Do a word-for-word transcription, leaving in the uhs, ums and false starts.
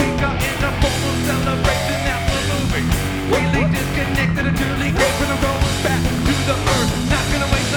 we got in a formal celebration that we're moving. Really disconnected until he gave, and I'm going back to the earth. Not gonna waste